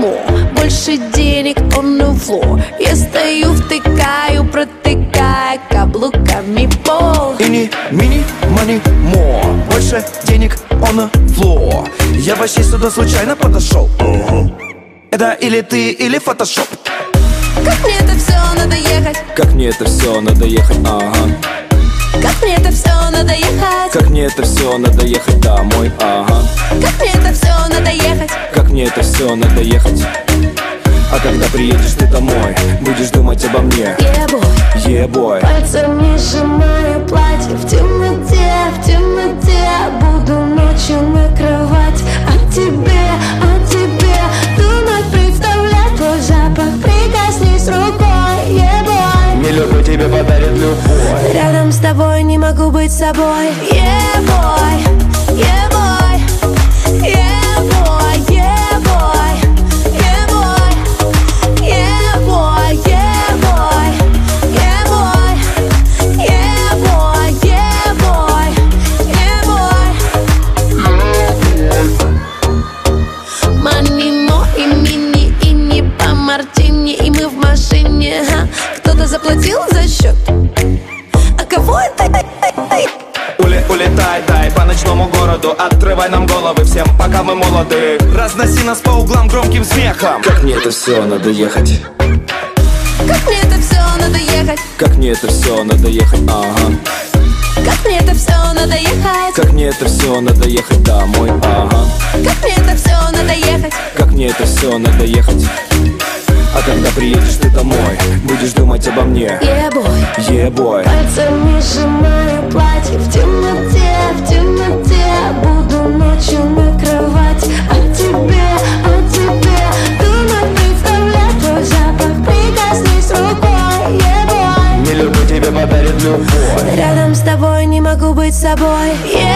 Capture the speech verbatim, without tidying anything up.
more. Больше денег on the floor. Я стою, втыкаю, протыкая каблуками пол. Ини, мини, money, more. Больше денег on the floor. Я вообще сюда случайно подошел. uh-huh. Это или ты, или фотошоп. Как мне это все надо ехать? Как мне это все надо ехать, ага. Как мне это все надо ехать? Как мне это все надо ехать домой, ага. Как мне это все надо ехать? Как мне это все надо ехать. А когда приедешь ты домой, будешь думать обо мне. Yeah, boy. Yeah, boy. Пальцами сжимаю платье в темноте, в темноте. Буду ночью накрывать о тебе, о тебе. Думать, представлять твой запах. Прикоснись рукой, yeah, boy. Не люблю, тебе подарит любовь. Рядом с тобой не могу быть собой. Yeah, boy, yeah, boy, yeah, boy, yeah, boy, yeah, boy, yeah, boy, yeah, boy, yeah, boy, yeah, boy, yeah, boy, yeah, boy. Манимо и мини, и не по мартини, и мы в машине. Ха. Кто-то заплатил за счет? А кого это? Ули, улетай, дай по ночному городу. Отрывай нам головы всем, пока мы молоды. Разноси нас по углам громким смехом. Как мне это все надо ехать. Как мне это все надо ехать? Как мне это все надо ехать, ага. Как мне это все надо ехать? Как мне это все надо ехать домой, ага. Как мне это все надо ехать? Как мне это все надо ехать. А когда приедешь ты домой, будешь думать обо мне. Yeah, boy. Yeah, boy. Пальцами сжимаю платье в темноте, в темноте. Буду ночью накрывать о тебе, о тебе. Думать, представлять твой запах. Прикоснись рукой, yeah, boy. Не люблю, тебе подарит любовь. Рядом с тобой не могу быть собой. Yeah.